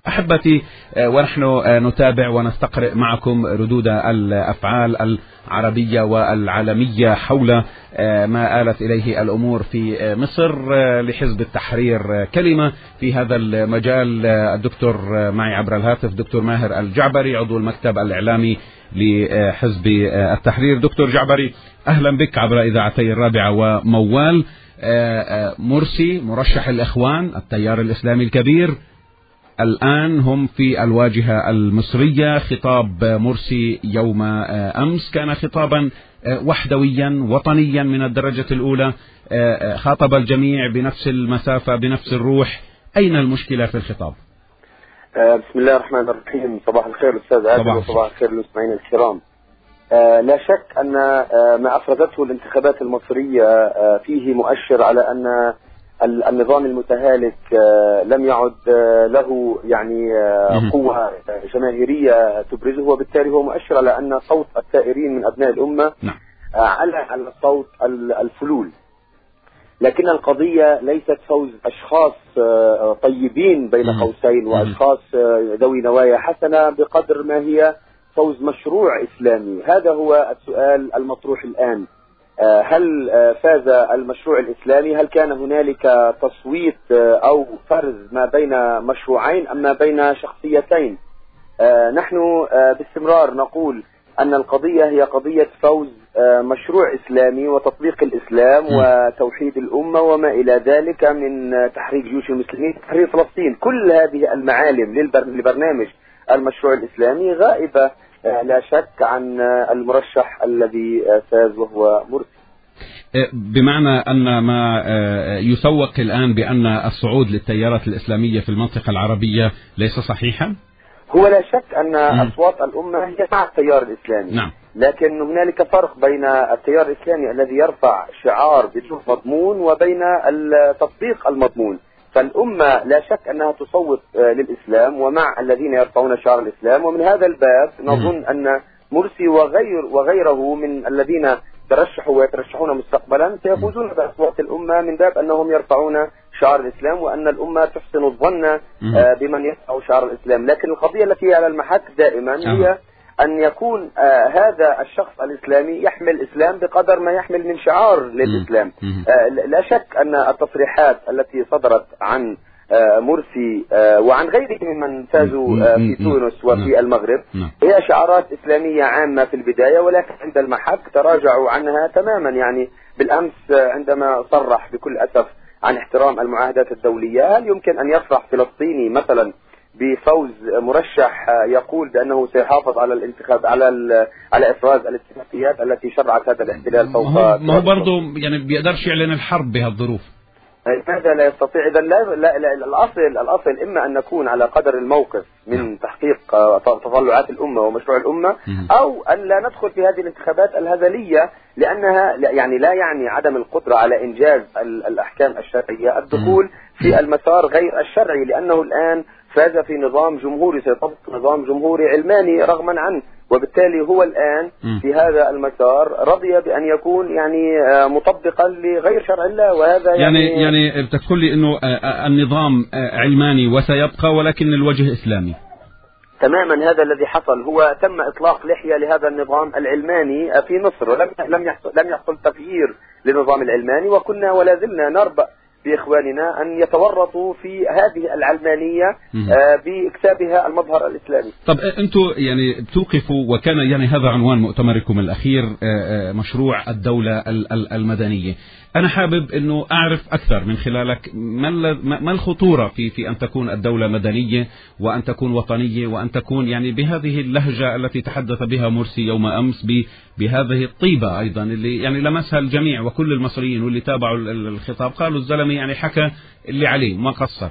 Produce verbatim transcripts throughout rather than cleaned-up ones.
أحبتي، ونحن نتابع ونستقرئ معكم ردود الأفعال العربية والعالمية حول ما آلت إليه الأمور في مصر لحزب التحرير كلمة في هذا المجال. الدكتور معي عبر الهاتف دكتور ماهر الجعبري، عضو المكتب الإعلامي لحزب التحرير. دكتور جعبري، أهلا بك عبر إذاعتي الرابعة وموال. مرسي مرشح الإخوان التيار الإسلامي الكبير الآن هم في الواجهة المصرية. خطاب مرسي يوم أمس كان خطابا وحدويا وطنيا من الدرجة الأولى، خاطب الجميع بنفس المسافة بنفس الروح. أين المشكلة في الخطاب؟ بسم الله الرحمن الرحيم. صباح الخير أستاذ عادل وصباح الخير للمستمعين الكرام. لا شك أن ما أفرزته الانتخابات المصرية فيه مؤشر على أن النظام المتهالك لم يعد له يعني قوة جماهيرية تبرزه، وبالتالي هو مؤشر على أن صوت الثائرين من أبناء الأمة على على صوت الفلول. لكن القضية ليست فوز أشخاص طيبين بين قوسين وأشخاص ذوي نوايا حسنة بقدر ما هي فوز مشروع إسلامي. هذا هو السؤال المطروح الآن. هل فاز المشروع الإسلامي؟ هل كان هنالك تصويت أو فرز ما بين مشروعين أم ما بين شخصيتين؟ نحن باستمرار نقول أن القضية هي قضية فوز مشروع إسلامي وتطبيق الإسلام وتوحيد الأمة وما إلى ذلك من تحريك جيوش المسلمين، تحرير فلسطين. كل هذه المعالم لبرنامج المشروع الإسلامي غائبة لا شك عن المرشح الذي فاز وهو مرسي. بمعنى أن ما يسوق الآن بأن الصعود للتيارات الإسلامية في المنطقة العربية ليس صحيحا؟ هو لا شك أن أصوات الأمة هي مع التيار الإسلامي. نعم. لكن هنالك فرق بين التيار الإسلامي الذي يرفع شعار بدون مضمون وبين التطبيق المضمون. فالأمة لا شك أنها تصوت للإسلام ومع الذين يرفعون شعار الإسلام، ومن هذا الباب نظن أن مرسي وغير وغيره من الذين ترشحوا ويترشحون مستقبلا سيفوزون بأصوات الأمة من باب أنهم يرفعون شعار الإسلام وأن الأمة تحسن الظن بمن يرفع شعار الإسلام. لكن القضية التي على المحك دائما هي أن يكون آه هذا الشخص الإسلامي يحمل الإسلام بقدر ما يحمل من شعار للإسلام. آه لا شك أن التصريحات التي صدرت عن آه مرسي آه وعن غيره ممن فازوا آه في تونس وفي المغرب هي شعارات إسلامية عامة في البداية، ولكن عند المحك تراجعوا عنها تماما. يعني بالأمس عندما صرح بكل أسف عن احترام المعاهدات الدولية، هل يمكن أن يفرح فلسطيني مثلا بفوز مرشح يقول بأنه سيحافظ على الانتخاب على على إفراز الاتفاقيات التي شرعت هذا الاحتلال فوق؟ ما هو برضه يعني بيقدرش يعلن الحرب بهالظروف. هذا لا يستطيع. إذا لا, لا, لا الأصل الأصل إما أن نكون على قدر الموقف من تحقيق تطلعات الأمة ومشروع الأمة، أو أن لا ندخل في هذه الانتخابات الهزلية، لأنها يعني لا يعني عدم القدرة على إنجاز الأحكام الشرعية الدخول في المسار غير الشرعي، لأنه الآن فاز في نظام جمهوري سيطبق نظام جمهوري علماني رغما عنه، وبالتالي هو الآن في هذا المسار رضي بأن يكون يعني مطبقا لغير شرع الله. وهذا يعني يعني, يعني بتقول لي إنه النظام علماني وسيبقى ولكن الوجه إسلامي تماما. هذا الذي حصل. هو تم إطلاق لحية لهذا النظام العلماني في مصر، ولم لم يحصل لم يحصل تغيير للنظام العلماني، وكنا ولا زلنا نربأ بإخواننا أن يتورطوا في هذه العلمانية باكتسابها المظهر الإسلامي. طب أنتم يعني بتوقفوا، وكان يعني هذا عنوان مؤتمركم الأخير مشروع الدولة المدنية. أنا حابب أنه أعرف أكثر من خلالك ما الخطورة في في أن تكون الدولة مدنية وأن تكون وطنية وأن تكون يعني بهذه اللهجة التي تحدث بها مرسي يوم أمس، بهذه الطيبة أيضا اللي يعني لمسها الجميع وكل المصريين واللي تابعوا الخطاب قالوا الزلمة يعني حكى اللي عليه ما قصر.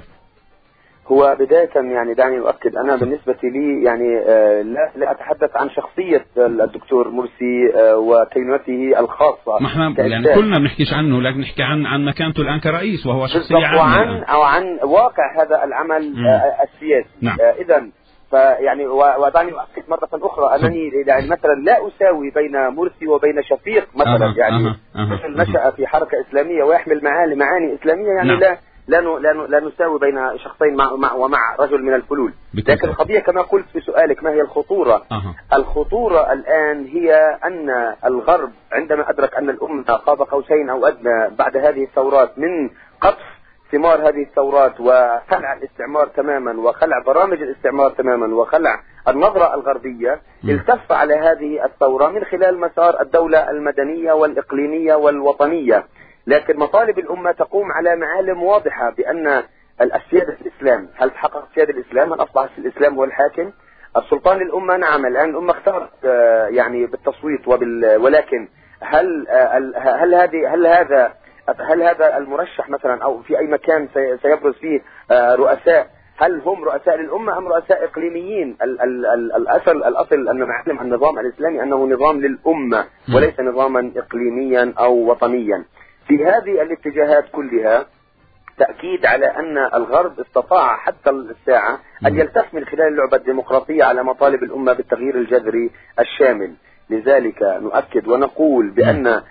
هو بداية يعني دعني أؤكد أنا بالنسبة لي يعني لا, لا أتحدث عن شخصية الدكتور مرسي وكلمته الخاصة. ما احنا يعني كلنا بنحكيش عنه، لكن نحكي عن عن مكانته الآن كرئيس وهو شخصية عامة، وعن أو عن واقع هذا العمل م. السياسي. نعم. إذا فيعني ودعني أؤكد مرة أخرى أنني يعني مثلا لا أساوي بين مرسي وبين شفيق مثلا. أه يعني أه أه نشأ في حركة إسلامية ويحمل معاني معاني إسلامية يعني. نعم. لا لا لا لا نساوي بين شخصين مع, مع ومع رجل من الفلول. لكن القضية كما قلت في سؤالك ما هي الخطورة؟ أه. الخطورة الآن هي أن الغرب عندما أدرك أن الأمة قاب قوسين أو أدنى بعد هذه الثورات من قطف ثمار هذه الثورات وخلع الاستعمار تماما وخلع برامج الاستعمار تماما وخلع النظرة الغربية، التف على هذه الثورة من خلال مسار الدولة المدنية والإقليمية والوطنية. لكن مطالب الأمة تقوم على معالم واضحة بأن السيادة الإسلام، هل تحقق سيادة الإسلام؟ هل أصبح الإسلام هو الحاكم؟ السلطان للأمة، نعم الآن الأمة اختارت يعني بالتصويت وبال ولكن هل هل هذه هل هذا هل هذا المرشح مثلا أو في أي مكان سيبرز فيه رؤساء، هل هم رؤساء للأمة أم رؤساء إقليميين؟ الأصل الأصل أن معلم النظام الإسلامي أنه نظام للأمة وليس نظاما إقليميا أو وطنيا. في هذه الاتجاهات كلها تأكيد على أن الغرب استطاع حتى الساعة أن يلتف من خلال اللعبة الديمقراطية على مطالب الأمة بالتغيير الجذري الشامل. لذلك نؤكد ونقول بأن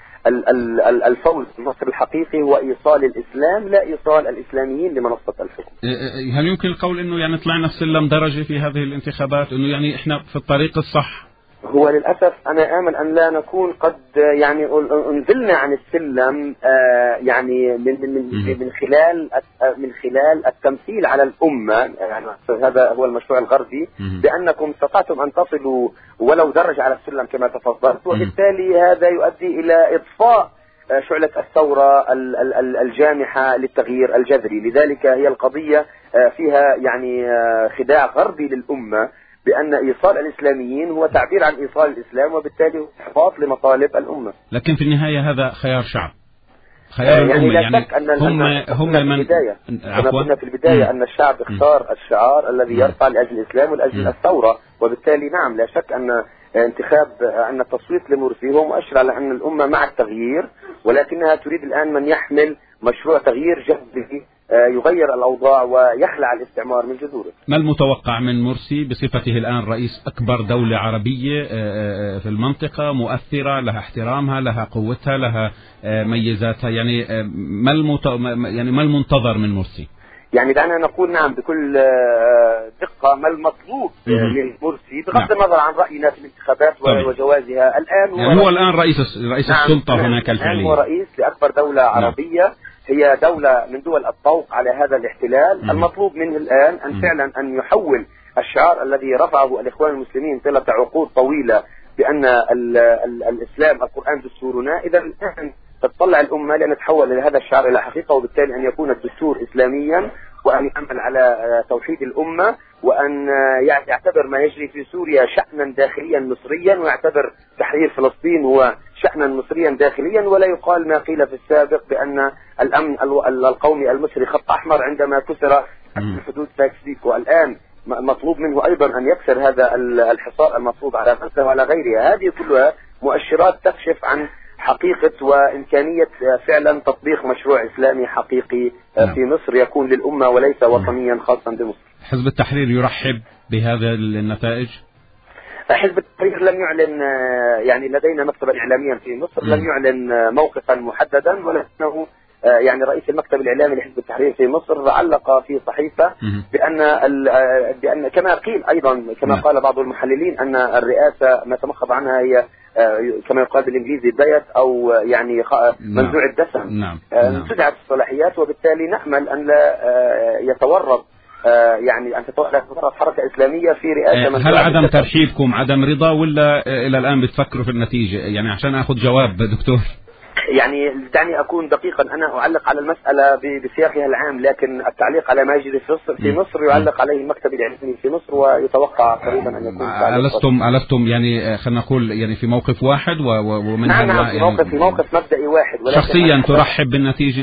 الفوز مصر الحقيقي هو إيصال الإسلام لا إيصال الإسلاميين لمنصة الحكم. هل يمكن القول أنه يعني طلعنا السلم درجة في هذه الانتخابات، أنه يعني إحنا في الطريق الصح؟ هو للأسف أنا آمل أن لا نكون قد يعني انزلنا عن السلم يعني من من من خلال من خلال التمثيل على الأمة، يعني هذا هو المشروع الغربي بأنكم استطعتم أن تصلوا ولو درجة على السلم كما تفضلت، وبالتالي هذا يؤدي إلى إطفاء شعلة الثورة الجامحة للتغيير الجذري. لذلك هي القضية فيها يعني خداع غربي للأمة بأن إيصال الإسلاميين هو تعبير عن إيصال الإسلام وبالتالي إحباط لمطالب الأمة. لكن في النهاية هذا خيار شعب، خيار يعني الأمة، لا يعني شك أن هم هم في من البداية كما قلنا في البداية م. أن الشعب اختار الشعار الذي م. يرفع لأجل الإسلام ولأجل م. الثورة، وبالتالي نعم لا شك أن انتخاب أن التصويت لمرسي هو مؤشر على أن الأمة مع التغيير، ولكنها تريد الآن من يحمل مشروع تغيير جذري يغير الأوضاع ويخلع الاستعمار من جذوره. ما المتوقع من مرسي بصفته الآن رئيس أكبر دولة عربية في المنطقة، مؤثرة، لها احترامها، لها قوتها، لها ميزاتها، يعني ما المت... يعني ما المنتظر من مرسي؟ يعني دعنا نقول نعم بكل دقة ما المطلوب من مرسي بغض النظر عن رأينا في الانتخابات وجوازها. الآن هو, يعني هو الآن رئيس رئيس نعم السلطة هناك الفعلية، الآن هو رئيس لأكبر دولة عربية، نعم. هي دولة من دول الطوق على هذا الاحتلال. م. المطلوب منه الآن أن م. فعلا أن يحول الشعار الذي رفعه الإخوان المسلمين طيلة عقود طويلة بأن ال ال الإسلام القرآن دستورنا، إذا الآن تتطلع الأمة لأن تحول هذا الشعار إلى حقيقة، وبالتالي أن يكون الدستور إسلاميا وأن يعمل على توحيد الأمة وأن يعتبر ما يجري في سوريا شأنا داخليا مصريا ويعتبر تحرير فلسطين هو شأنا مصريا داخليا، ولا يقال ما قيل في السابق بأن الأمن القومي المصري خط أحمر عندما كسر حدود ساكسيك. والآن مطلوب منه أيضا أن يكسر هذا الحصار المفروض على غزة وعلى غيرها. هذه كلها مؤشرات تكشف عن حقيقة وإمكانية فعلا تطبيق مشروع إسلامي حقيقي في مصر يكون للأمة وليس وطنيا خاصا بمصر. حزب التحرير يرحب بهذا النتائج؟ حزب التحرير لم يعلن، يعني لدينا مكتبا إعلاميا في مصر لم يعلن موقفا محددا، ولكنه يعني رئيس المكتب الإعلامي لحزب التحرير في مصر علق في صحيفة بأن بأن كما قيل أيضا كما قال بعض المحللين أن الرئاسة ما تمخض عنها هي كما يقال بالإنجليزي دايت أو يعني منزوع الدسم، انتزعت الصلاحيات، وبالتالي نأمل أن لا يتورط يعني أن تتورط حركة إسلامية في رئاسة. هل عدم ترحيبكم عدم رضا ولا إلى الآن بتفكروا في النتيجة؟ يعني عشان أخذ جواب دكتور. يعني دعني أكون دقيقا، أنا أعلق على المسألة بسياقها العام، لكن التعليق على ما يجري في مصر في مصر يعلق عليه المكتب الإعلامي في مصر ويتوقع قريبا أن يكون. ألستم ألستم يعني خلينا نقول يعني في موقف واحد ومن نعم نعم في موقف في موقف مبدئي واحد. شخصيا ترحب بالنتيجة؟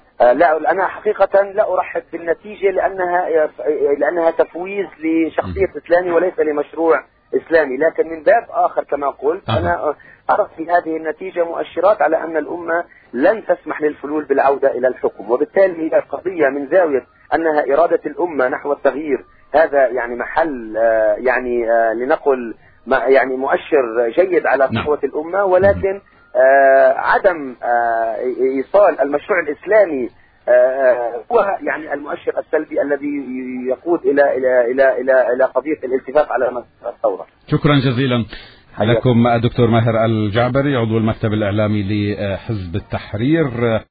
لا أنا حقيقة لا أرحب بالنتيجة لأنها لأنها تفويض لشخصية إسلامي وليس لمشروع إسلامي، لكن من باب آخر كما قلت أه. أنا أرى في هذه النتيجة مؤشرات على أن الأمة لن تسمح للفلول بالعودة إلى الحكم، وبالتالي هي القضية من زاوية أنها إرادة الأمة نحو التغيير، هذا يعني محل يعني لنقل يعني مؤشر جيد على صحوة الأمة، ولكن عدم إيصال المشروع الإسلامي هو يعني المؤشر السلبي الذي يقود الى الى الى الى الى قضيه الالتفاف على مسار الثوره. شكرا جزيلا لكم الدكتور ماهر الجعبري عضو المكتب الاعلامي لحزب التحرير.